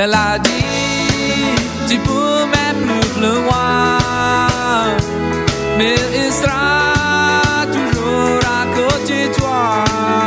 Elle a dit, tu peux même plus loin, mais il sera toujours à côté de toi.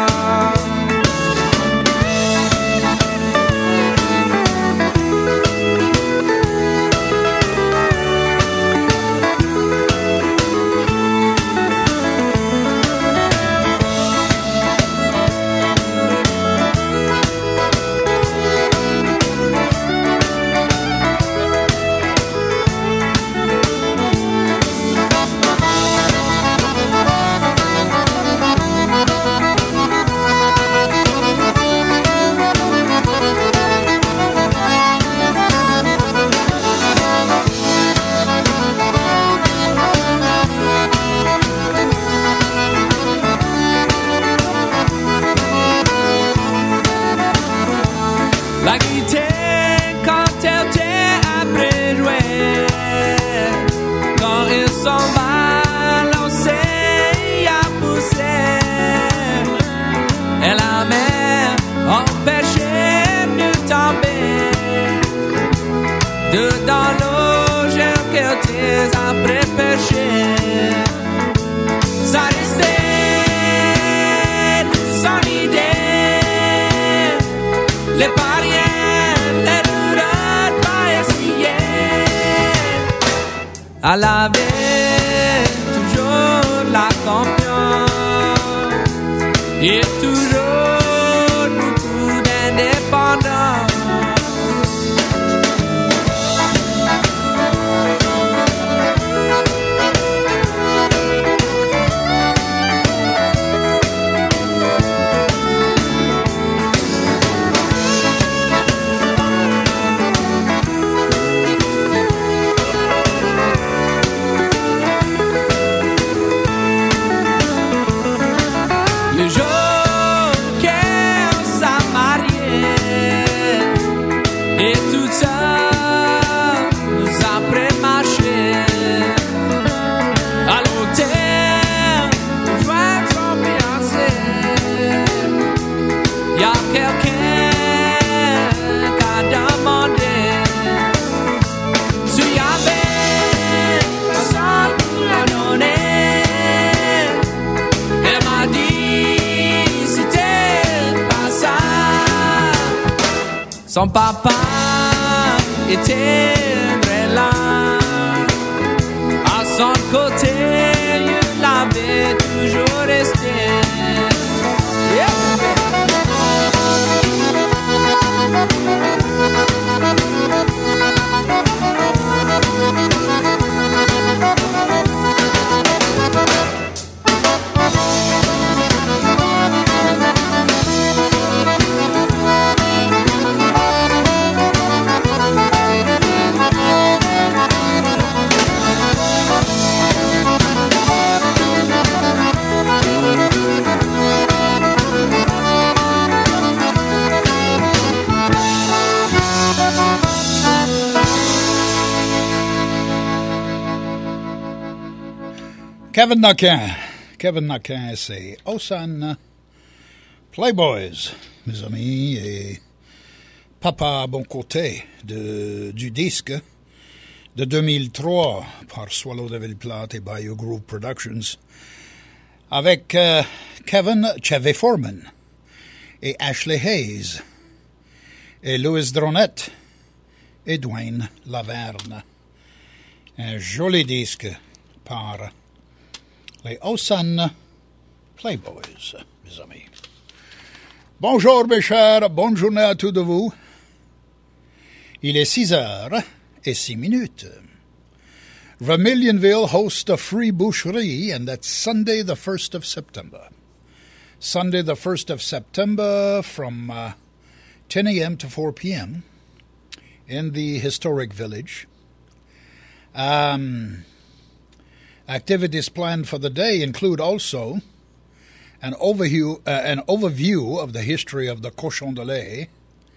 Elle avait toujours la confiance et toujours beaucoup d'indépendance. Son papa était très là, à son côté, il l'avait toujours resté. Kevin Naquin, c'est Osan Playboys, mes amis, et Papa Bon Côté du disque de 2003 par Swallow Devil Plate et Bayou Groove Productions avec Kevin Chevy Foreman et Ashley Hayes et Louis Dronette et Dwayne Laverne. Un joli disque par les Osan Playboys, mes amis. Bonjour, mes chers, bonne journée à tous de vous. Il est 6h06. Vermilionville hosts a free boucherie, and that's Sunday, the 1st of September. Sunday, the 1st of September, from 10 a.m. to 4 p.m. in the historic village. Activities planned for the day include also an overview of the history of the cochon de lait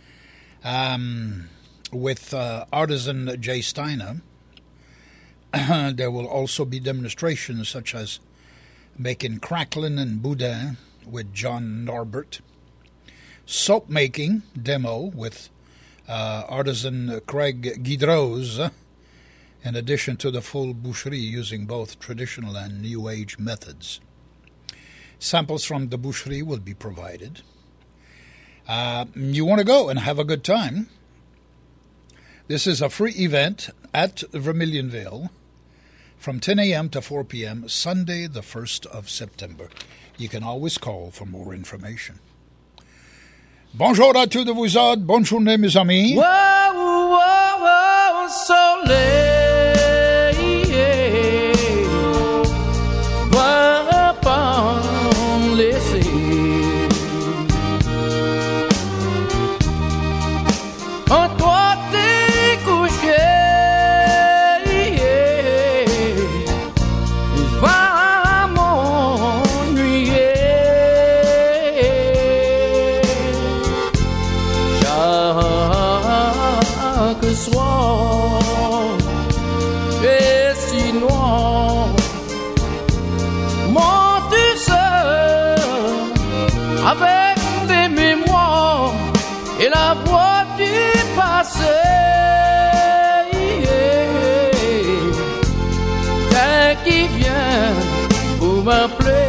with artisan Jay Steiner. There will also be demonstrations such as making crackling and boudin with John Norbert, soap making demo with artisan Craig Guidrose, in addition to the full boucherie using both traditional and New Age methods. Samples from the boucherie will be provided. You want to go and have a good time. This is a free event at Vermilionville from 10 a.m. to 4 p.m. Sunday, the 1st of September. You can always call for more information. Bonjour à tous de vous autres. Bonne journée, mes amis. Whoa, whoa, whoa, soleil, va pas laisser. En toi t'es couché, je vais m'ennuyer. Chaque soir, et si noir, moi tout seul, avec des mémoires et la voix du passé, qui vient pour m'appeler.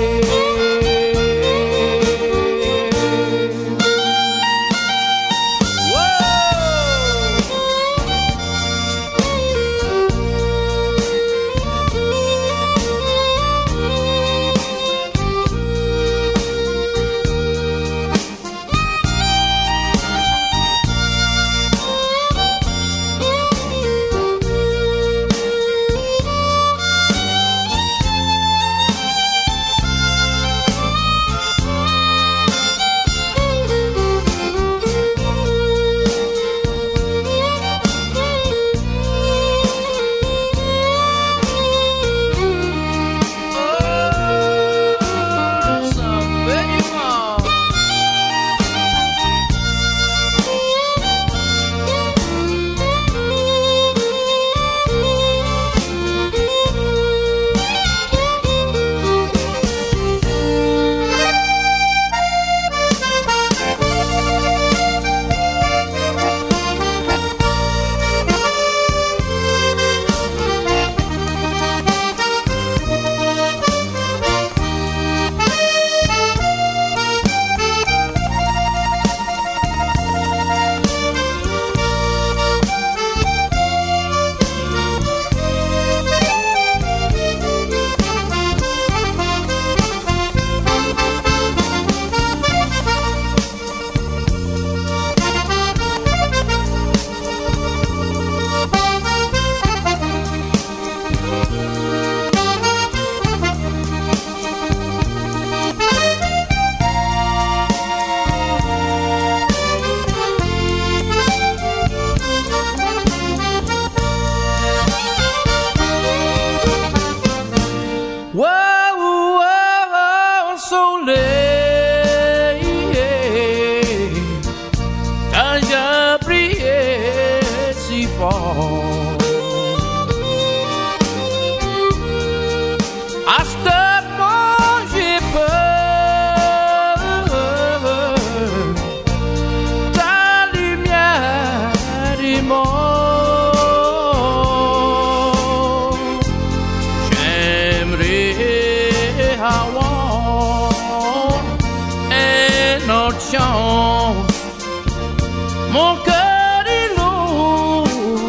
Mon cœur est lourd,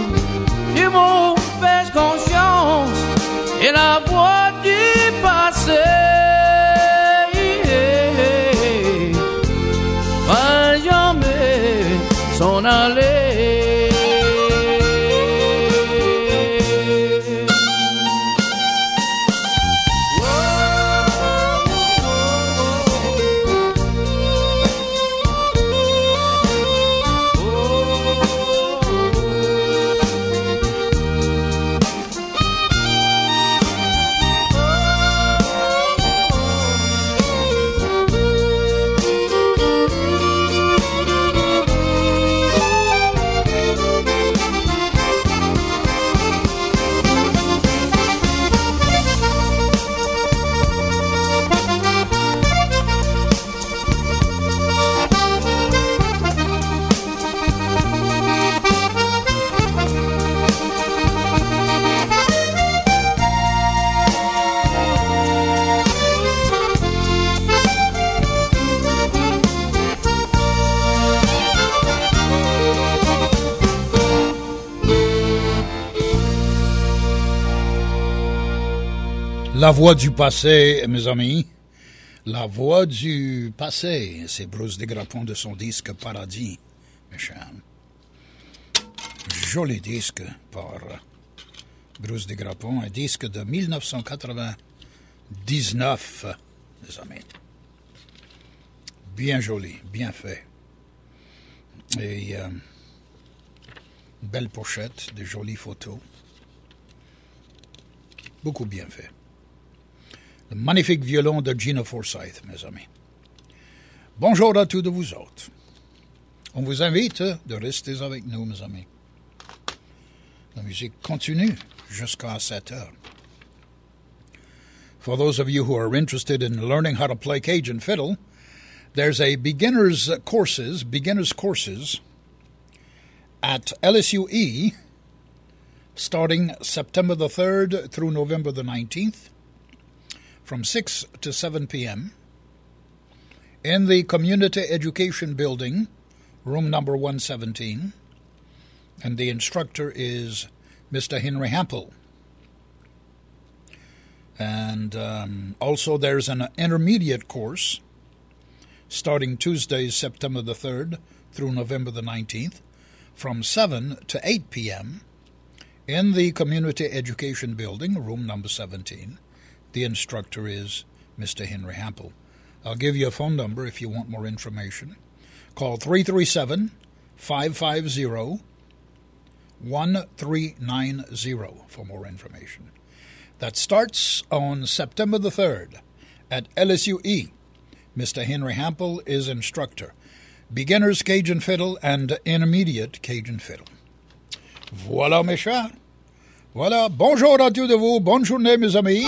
j'ai mauvaise conscience et la voix du passé va jamais s'en aller. La voix du passé, mes amis. La voix du passé. C'est Bruce Desgrappons de son disque Paradis, mes chers. Joli disque par Bruce Desgrappons. Un disque de 1999, mes amis. Bien joli, bien fait. Et une belle pochette, de jolies photos. Beaucoup bien fait. Le magnifique violon de Gina Forsyth, mes amis. Bonjour à tous de vous autres. On vous invite de rester avec nous, mes amis. La musique continue jusqu'à 7 heures. For those of you who are interested in learning how to play Cajun fiddle, there's a beginners courses at LSUE starting September the 3rd through November the 19th from 6 to 7 p.m. in the Community Education Building, room number 117, and the instructor is Mr. Henry Hampel. And also there's an intermediate course starting Tuesday, September the 3rd through November the 19th from 7 to 8 p.m. in the Community Education Building, room number 17. The instructor is Mr. Henry Hampel. I'll give you a phone number if you want more information. Call 337-550-1390 for more information. That starts on September the 3rd at LSUE. Mr. Henry Hampel is instructor. Beginners Cajun fiddle and intermediate Cajun fiddle. Voilà, mes chers. Voilà. Bonjour à tous de vous. Bonne journée, mes amis.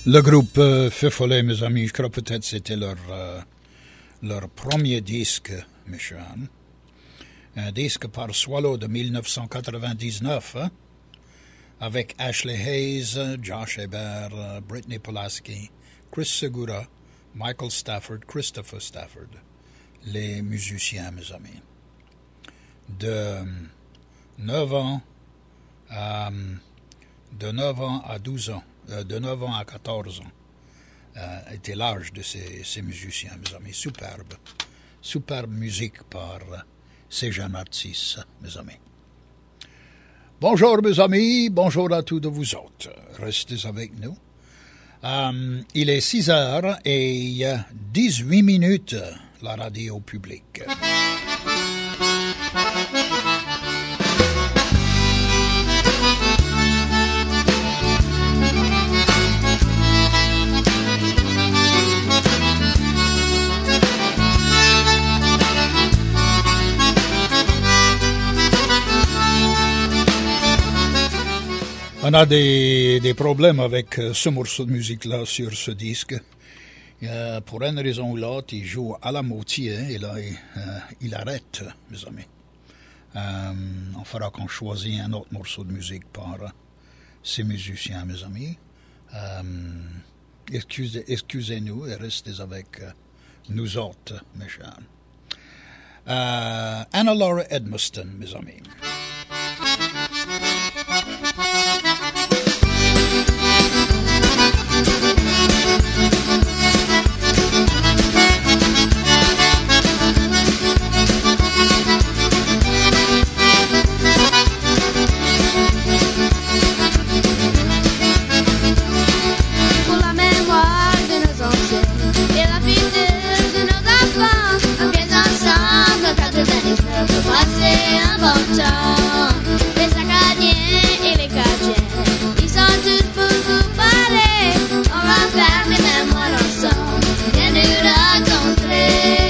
Le groupe Feu Follet, mes amis, je crois peut-être c'était leur premier disque, mes chers. Un disque par Swallow de 1999, hein, avec Ashley Hayes, Josh Hebert, Brittany Pulaski, Chris Segura, Michael Stafford, Christopher Stafford, les musiciens, mes amis. De 9 ans à 12 ans. De 9 ans à 14 ans était l'âge de ces musiciens, mes amis. Superbe musique par ces jeunes artistes, mes amis. Bonjour, mes amis, bonjour à tous de vous autres. Restez avec nous. Il est 6 heures et 18 minutes, la radio publique. On a des problèmes avec ce morceau de musique-là sur ce disque. Pour une raison ou l'autre, il joue à la moitié et là, il arrête, mes amis. On fera qu'on choisit un autre morceau de musique par ces musiciens, mes amis. Excusez-nous et restez avec nous autres, mes chers. Anna Laura Edmiston, mes amis. Passer un bon temps, les Acadiens et les Cajuns, ils sont tous pour vous parler. On va faire des mémoires ensemble, viens nous rencontrer.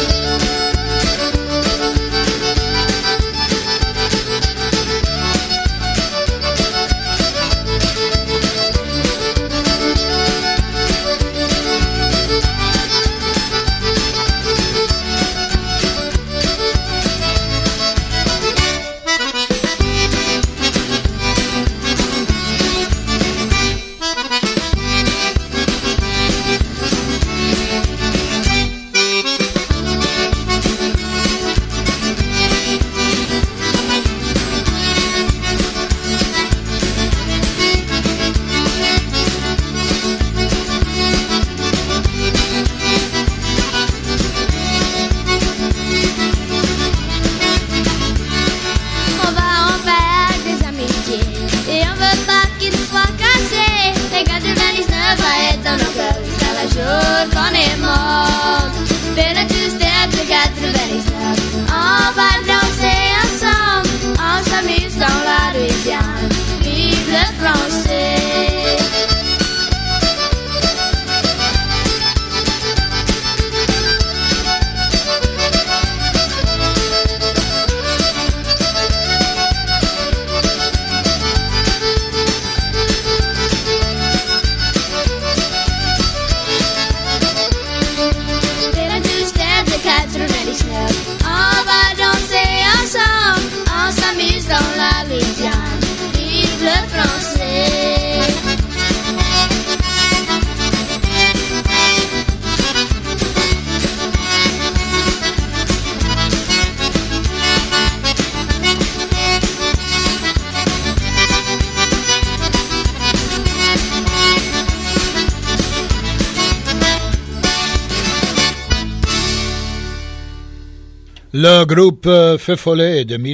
Le groupe Feu Follet de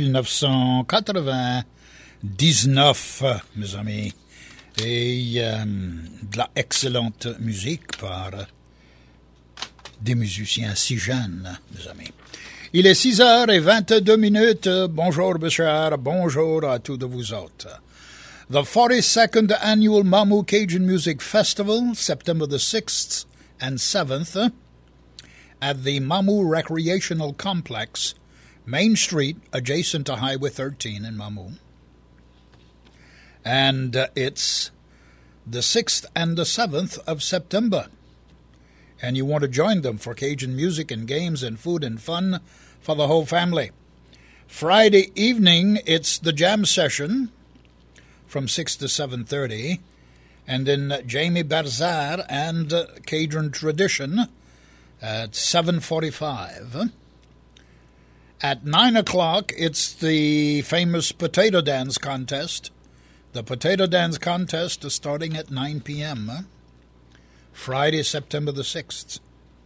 1999, mes amis, et de la excellente musique par des musiciens si jeunes, mes amis. Il est 6h22. Bonjour, Bachar. Bonjour à tous de vous autres. The 42nd Annual Mamou Cajun Music Festival, September the 6th and 7th, at the Mamou Recreational Complex, Main Street, adjacent to Highway 13 in Mamou. And it's the 6th and the 7th of September. And you want to join them for Cajun music and games and food and fun for the whole family. Friday evening, it's the jam session from 6 to 7:30. And then Jamie Barzar and Cajun Tradition at 7:45. At 9 o'clock, it's the famous Potato Dance Contest. The Potato Dance Contest is starting at 9 p.m. Friday, September the 6th.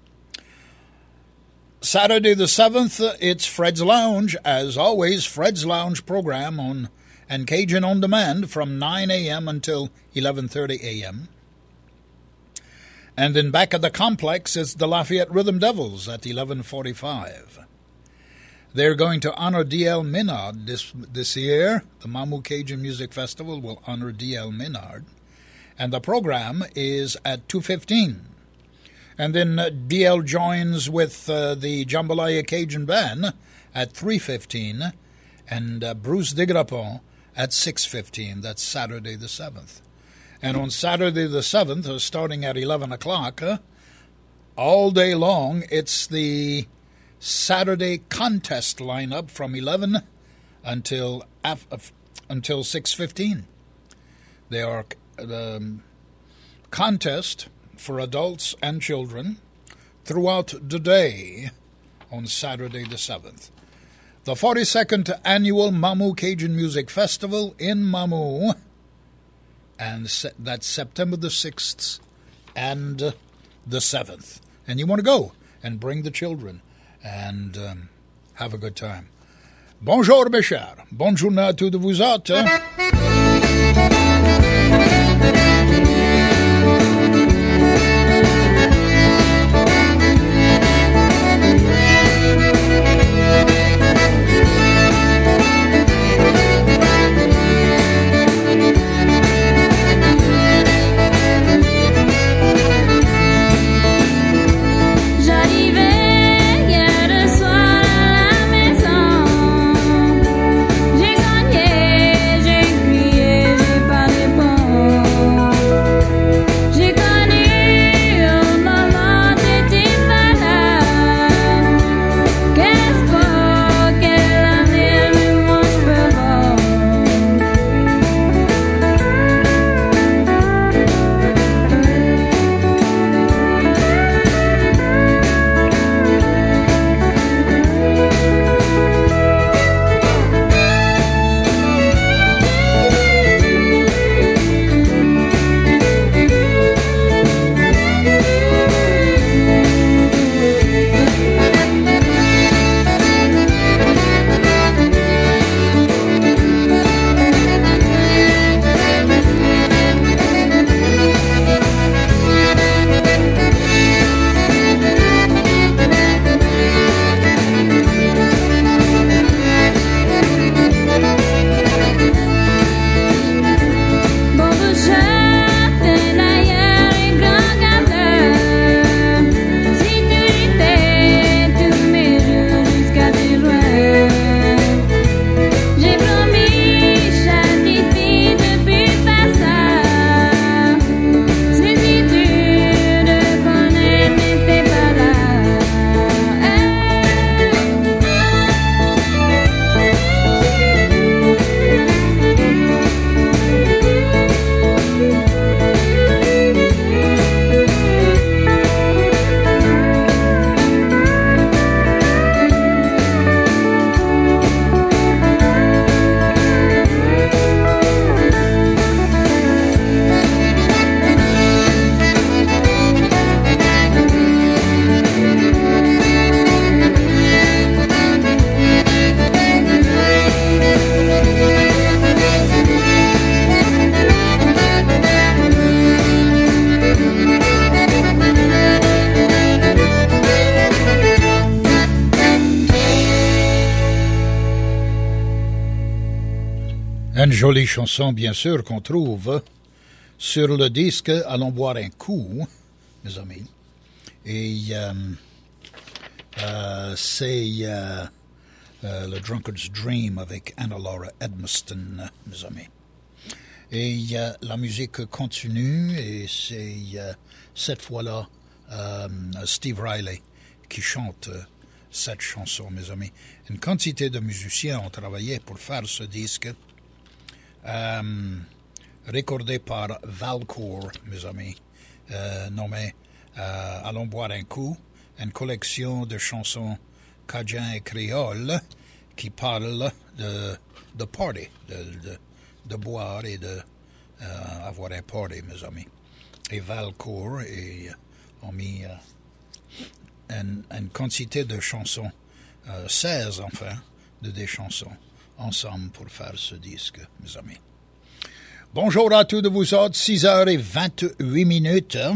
Saturday the 7th, it's Fred's Lounge. As always, Fred's Lounge program on and Cajun On Demand from 9 a.m. until 11:30 a.m. And then back at the complex is the Lafayette Rhythm Devils at 11:45. They're going to honor D.L. Minard this year. The Mamou Cajun Music Festival will honor D.L. Minard. And the program is at 2:15. And then D.L. joins with the Jambalaya Cajun Band at 3:15. And Bruce Digrapon at 6:15. That's Saturday the 7th. And on Saturday the 7th, starting at 11 o'clock, all day long, it's the Saturday contest lineup from 11 until 6:15. There are contest for adults and children throughout the day on Saturday the 7th. The 42nd Annual Mamou Cajun Music Festival in Mamou, and that's September the 6th and the 7th. And you want to go and bring the children and have a good time. Bonjour, mes chers. Bonne journée à tous de vous autres. Une jolie chanson, bien sûr, qu'on trouve sur le disque « Allons boire un coup », mes amis. Et c'est le Drunkard's Dream avec Anna Laura Edmiston, mes amis. Et la musique continue et c'est cette fois-là Steve Riley qui chante cette chanson, mes amis. Une quantité de musiciens ont travaillé pour faire ce disque, recordé par Valcourt, mes amis, nommé Allons boire un coup, une collection de chansons cajun et créoles qui parlent de party, de boire et de avoir un party, mes amis. Et Valcourt ont mis une quantité de chansons, 16 enfin, de des chansons ensemble pour faire ce disque, mes amis. Bonjour à tous de vous autres, 6h28.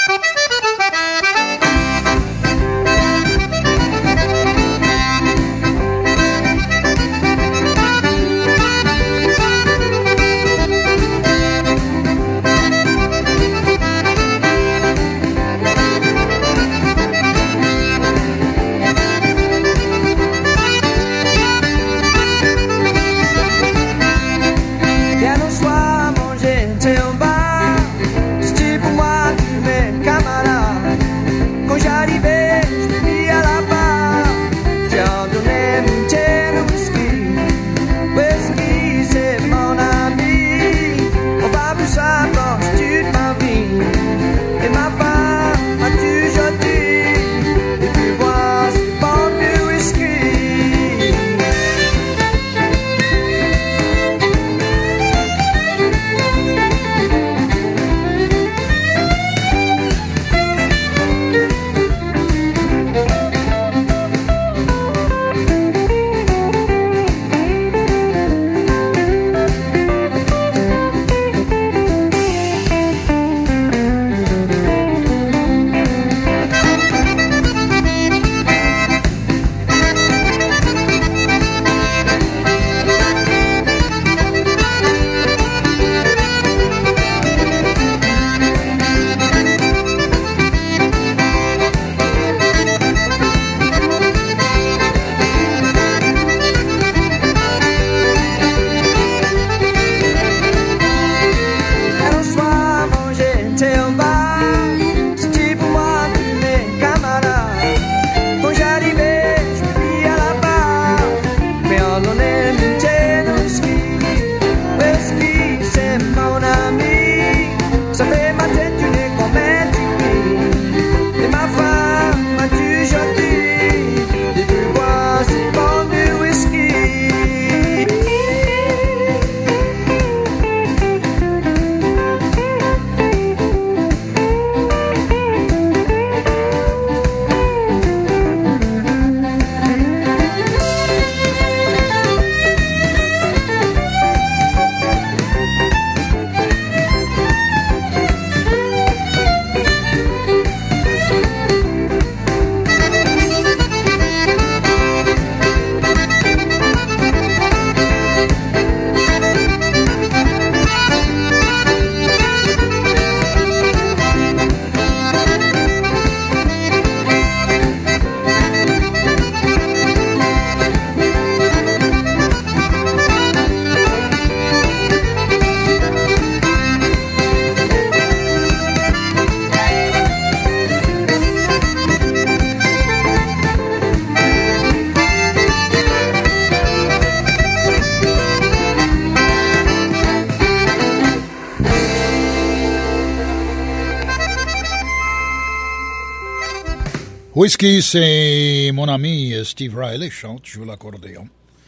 Whiskey, c'est mon ami Steve Riley, chante, joue l'accordéon.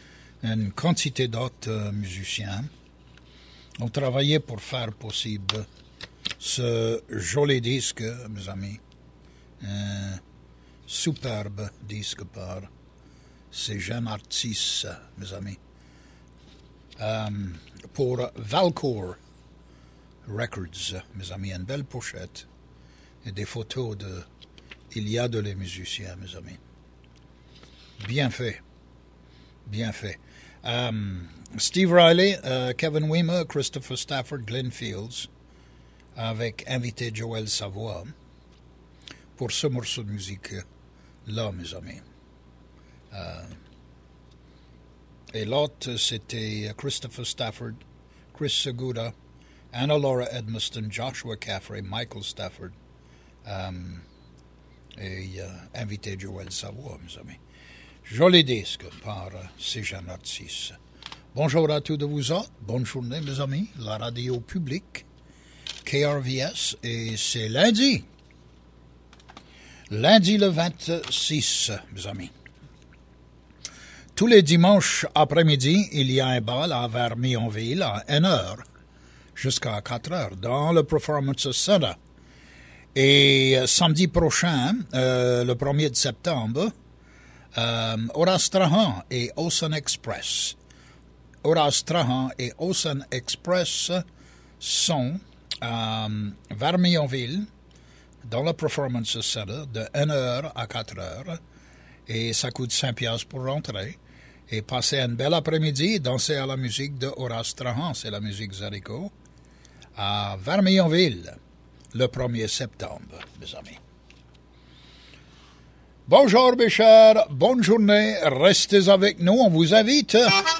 Une quantité d'autres musiciens ont travaillé pour faire possible ce joli disque, mes amis. Un superbe disque par ces jeunes artistes, mes amis. Pour Valcourt Records, mes amis, une belle pochette et des photos il y a de les musiciens, mes amis. Bien fait. Bien fait. Steve Riley, Kevin Weimer, Christopher Stafford, Glenn Fields, avec invité Joël Savoie, pour ce morceau de musique-là, mes amis. Et l'autre, c'était Christopher Stafford, Chris Segura Anna Laura Edmiston, Joshua Caffrey, Michael Stafford et invité Joël Savoie, mes amis. Joli disque par Céjanot 6. Bonjour à tous de vous autres. Bonne journée, mes amis. La radio publique, KRVS, et c'est lundi. Lundi le 26, mes amis. Tous les dimanches après-midi, il y a un bal à Vermionville à 1h jusqu'à 4h dans le Performance Center. Et samedi prochain, le 1er de septembre, Horace Trahan et Ocean Express. Horace Trahan et Ocean Express sont à Vermionville dans le Performance Center de 1h à 4h. Et ça coûte 5 piastres pour rentrer. Et passer un bel après-midi, danser à la musique de Horace Trahan, c'est la musique Zarico, à Vermionville, le 1er septembre, mes amis. Bonjour, mes chers, bonne journée, restez avec nous, on vous invite.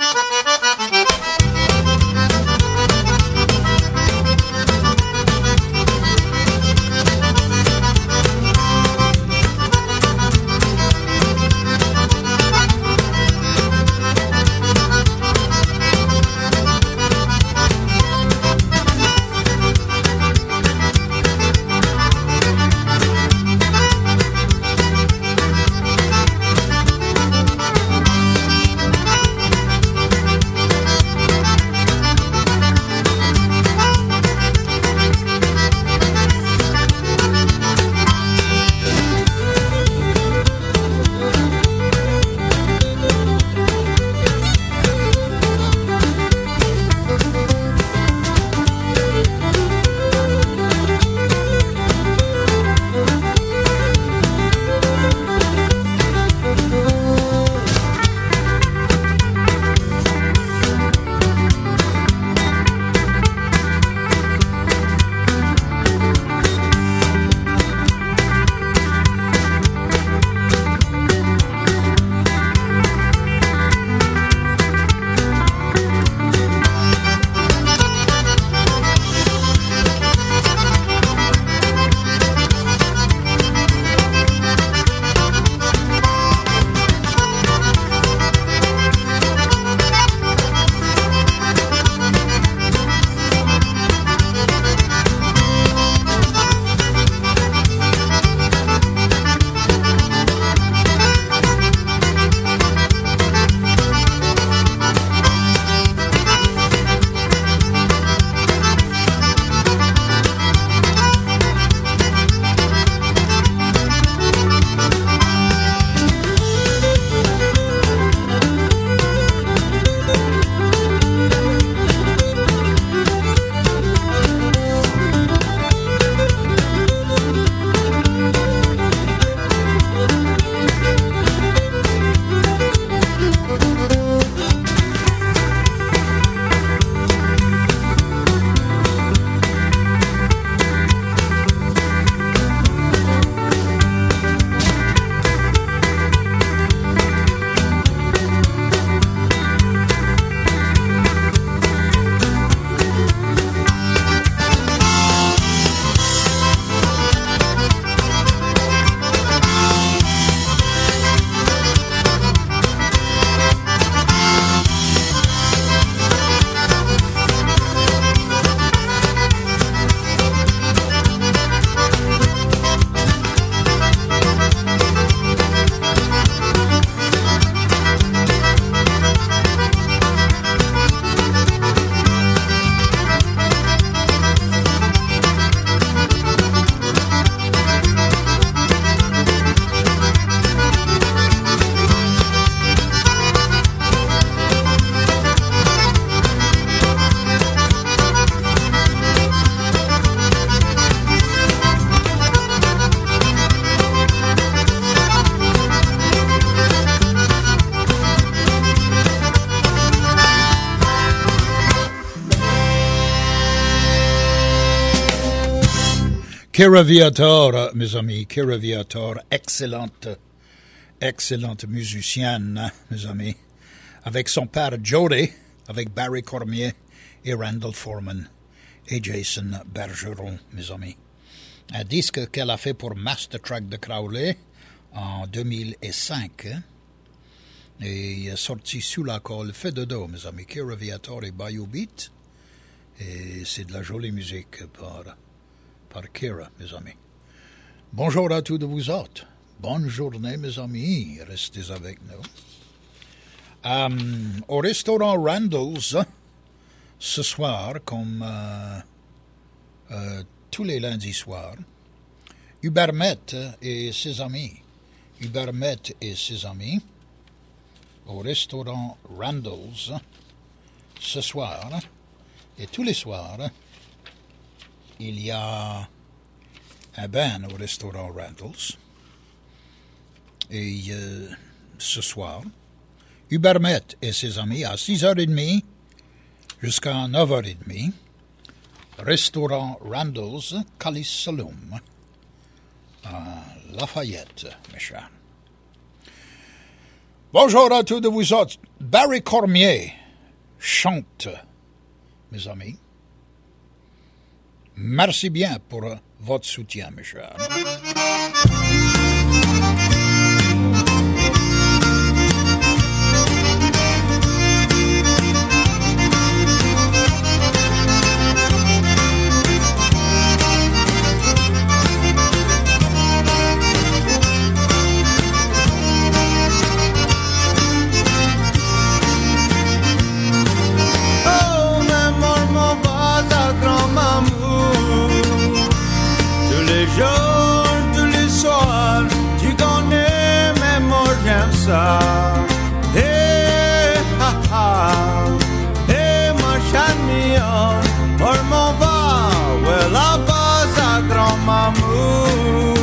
Kira Viator, mes amis, Kira Viator, excellente musicienne, mes amis, avec son père Jody, avec Barry Cormier et Randall Foreman. et Jason Bergeron, mes amis. Un disque qu'elle a fait pour Master Track de Crowley en 2005. Et sorti sous la colle fait de dos, mes amis. Kira Viator et Bayou Beat. Et c'est de la jolie musique par Kira, mes amis. Bonjour à tous de vous autres. Bonne journée, mes amis. Restez avec nous. Au restaurant Randall's, ce soir, comme tous les lundis soirs, Hubert Met et ses amis, au restaurant Randall's, ce soir, et tous les soirs, il y a un band au restaurant Randall's. Et ce soir, Hubert Met et ses amis à 6h30 jusqu'à 9h30, restaurant Randall's, Calice Saloon, à Lafayette, mes chers. Bonjour à tous de vous autres. Barry Cormier chante, mes amis. Merci bien pour votre soutien, mes chers. Tous les soirs, tu connais, mais moi j'aime ça. Hey, ha, ha, hey, ma champion, pour mon va, ouais, là-bas, à grand-maman.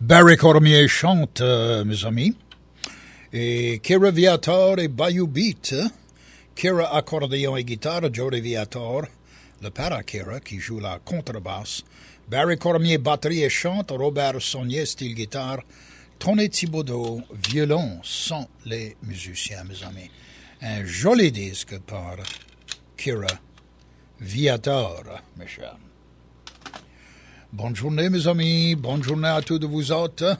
Barry Cormier chante, mes amis. Et Kira Viator et Bayou Beat. Kira accordéon et guitare, Jody Viator, le père à Kira, qui joue la contrebasse. Barry Cormier, batterie et chante. Robert Saunier, style guitare. Tony Thibodeau, violon, sont les musiciens, mes amis. Un joli disque par Kira Viator, mes chers. Bonne journée, mes amis. Bonne journée à tous de vous autres.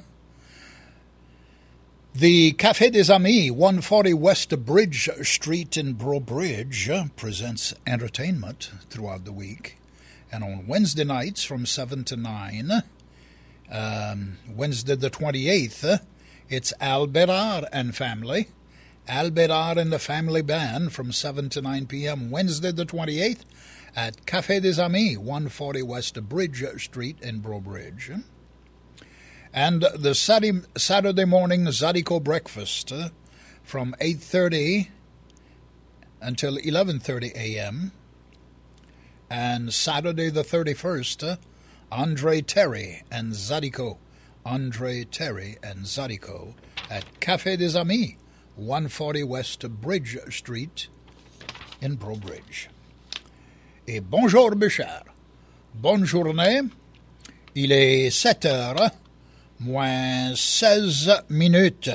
The Café des Amis, 140 West Bridge Street in Brobridge, presents entertainment throughout the week. And on Wednesday nights from 7 to 9, Wednesday the 28th, it's Al Berar and family. Al Berar and the family band from 7 to 9 p.m. Wednesday the 28th. At Café des Amis, 140 West Bridge Street in Brobridge. And the Saturday morning Zydeco breakfast from 8:30 until 11:30 a.m. And Saturday the 31st, Andre Terry and Zydeco. Andre Terry and Zydeco at Café des Amis, 140 West Bridge Street in Brobridge. Et bonjour, Bichard. Bonne journée. Il est 7h, moins 16 minutes.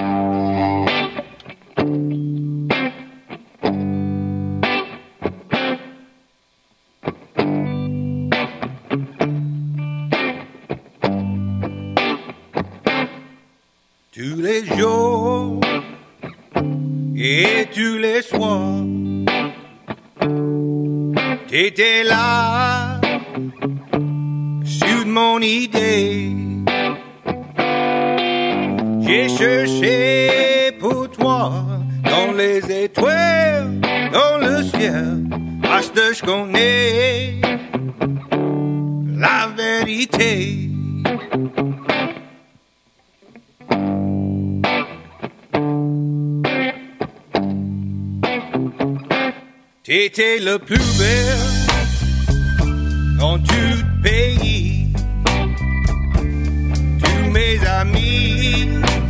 Tous les jours et tous les soirs, t'étais là, sur mon idée. J'ai cherché pour toi, dans les étoiles, dans le ciel, parce que je connais la vérité. T'étais le plus belle dans tout le pays. Tous mes amis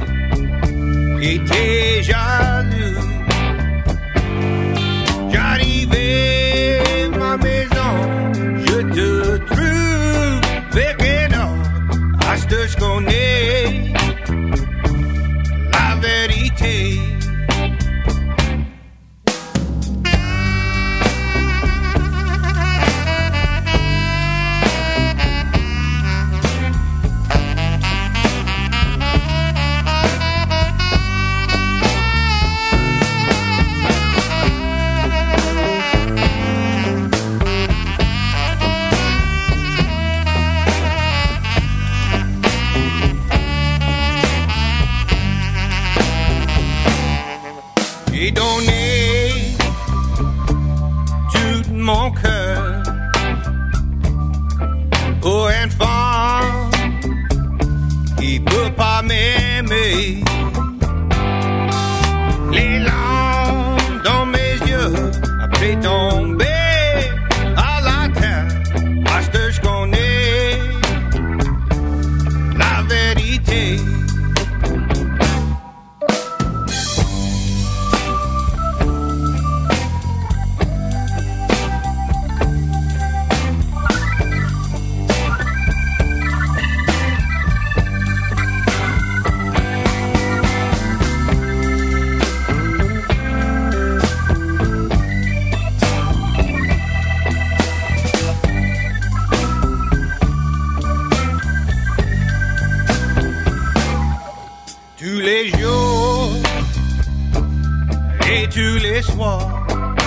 étaient jaloux. J'arrivais à ma maison, je te trouve énorme. Parce que je connais la vérité. J'ai donné tout mon cœur pour une femme qui peut pas m'aimer. Les larmes dans mes yeux après tomber à la terre parce que je connais la vérité. Tous les jours et tous les soirs,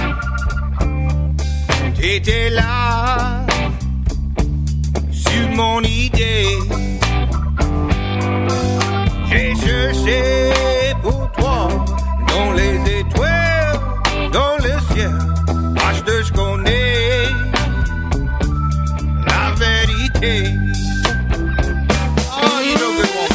t'étais là sur mon idée. J'ai cherché pour toi dans les étoiles, dans le ciel, parce que je connais la vérité. Oh, you know good one.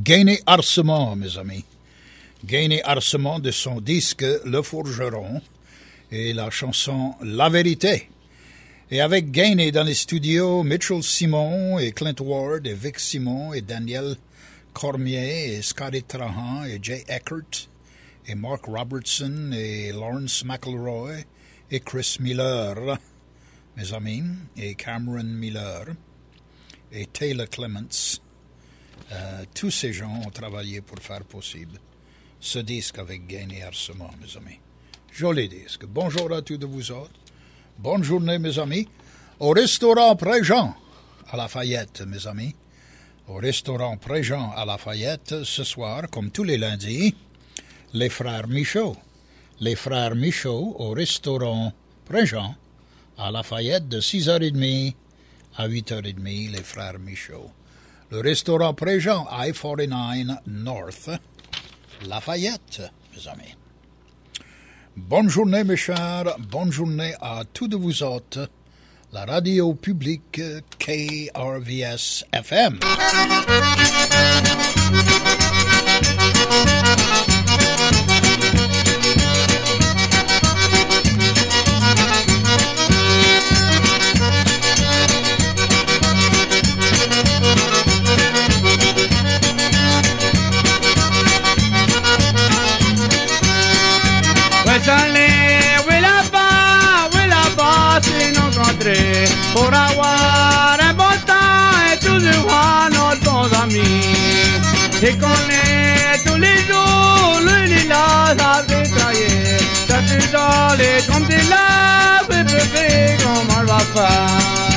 Gainé Arcement, mes amis. Gainé Arcement de son disque Le Forgeron et la chanson La Vérité. Et avec Gainé dans les studios, Mitchell Simon et Clint Ward et Vic Simon et Daniel Cormier et Scotty Trahan et Jay Eckert et Mark Robertson et Lawrence McElroy et Chris Miller, mes amis, et Cameron Miller et Taylor Clements. Tous ces gens ont travaillé pour faire possible ce disque avec Gainé Arcement, mes amis. Joli disque. Bonjour à tous de vous autres. Bonne journée, mes amis. Au restaurant Préjean à Lafayette, mes amis. Au restaurant Préjean à Lafayette, ce soir, comme tous les lundis, les frères Michaud. Les frères Michaud au restaurant Préjean à Lafayette de 6h30 à 8h30, les frères Michaud. Le restaurant Préjean, I-49 North, Lafayette, mes amis. Bonne journée, mes chers. Bonne journée à tous de vous autres. La radio publique KRVS FM. Pour avoir un bon temps et toujours voir nos bons amis. Et qu'on est tous les jours, le lilas a détraillé. Ça fait dans les tombes des laves et bébé, comment on va faire?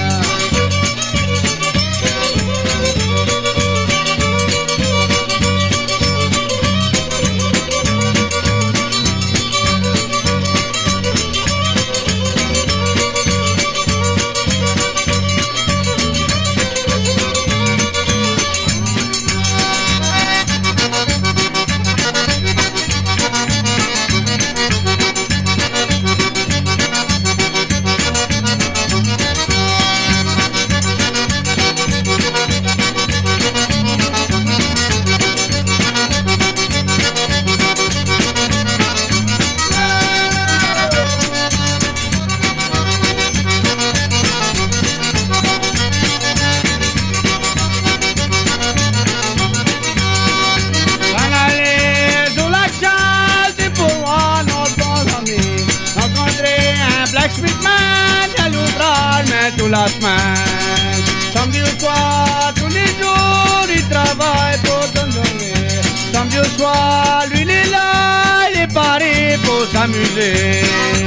La semaine, samedi au soir, tous les jours, il travaille pour donner. Samedi au soir, lui il est là, il est paré pour s'amuser.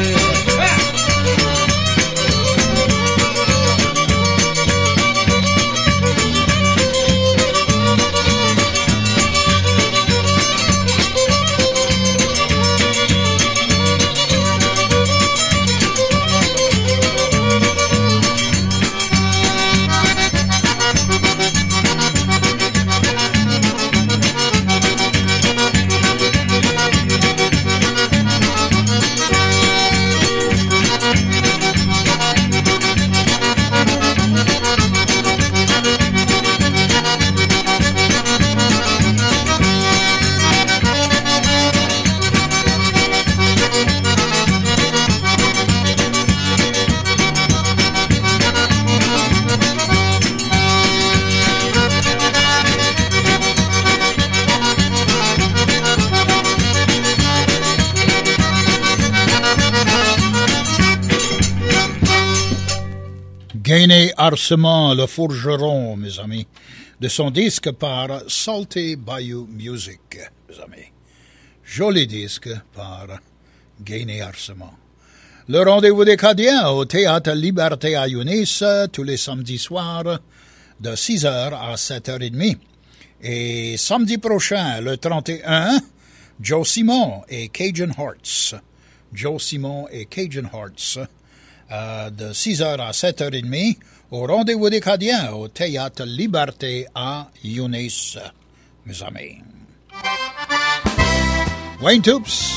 Gainé Arcement, le forgeron, mes amis, de son disque par Salty Bayou Music, mes amis. Joli disque par Gainé Arcement. Le rendez-vous des Cadiens au Théâtre Liberté à Younis, tous les samedis soirs, de 6h à 7h30. Et samedi prochain, le 31, Joe Simon et Cajun Hearts. Joe Simon et Cajun Hearts. De 6h à 7h30 au rendez-vous des Cadiens au Théâtre Liberté à Younis, mes amis. Wayne Toops.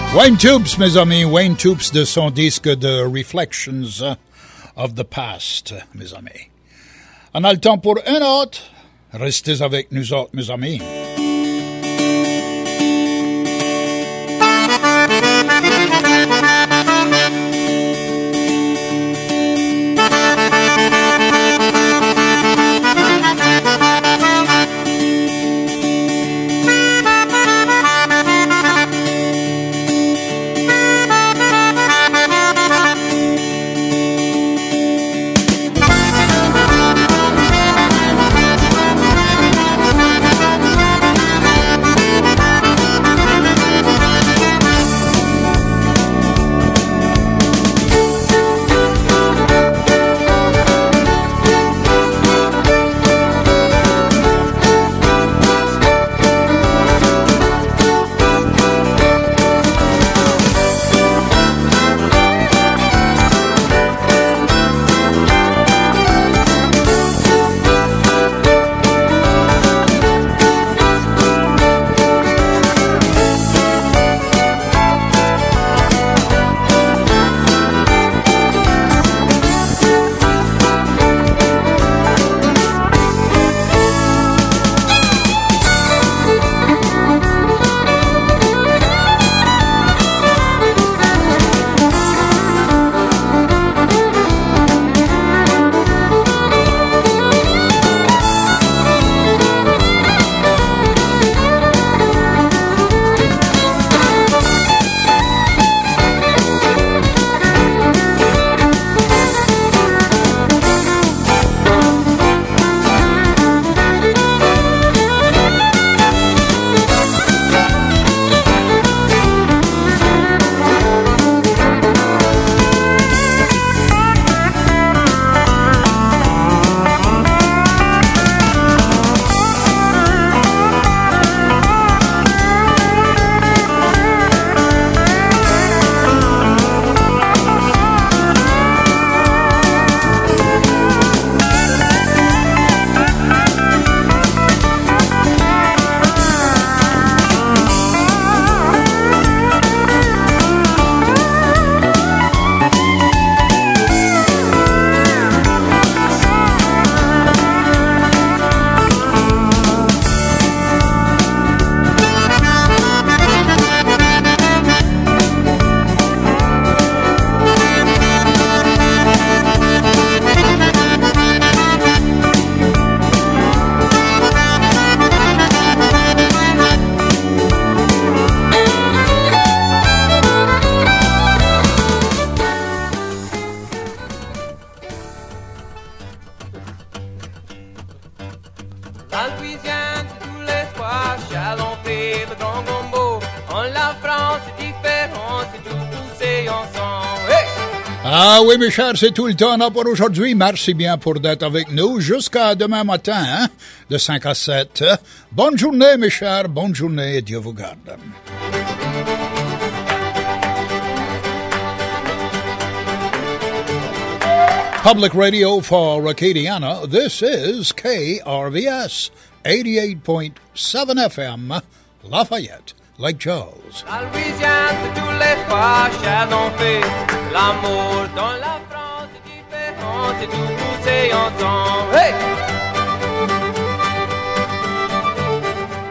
Wayne Tubes, mes amis, Wayne Tubes de son disque de Reflections of the Past, mes amis. On a le temps pour un autre. Restez avec nous autres, mes amis. Ah oui, mes chers, c'est tout le temps pour aujourd'hui. Merci bien pour d'être avec nous jusqu'à demain matin, hein, de 5 à 7. Bonne journée, mes chers, bonne journée et Dieu vous garde. Public Radio for Acadiana, this is KRVS 88.7 FM, Lafayette, Lake Charles. La Louisiane, c'est tous les trois, Chardon fait l'amour. Dans la France, c'est différent, c'est tout poussé ensemble. Hey!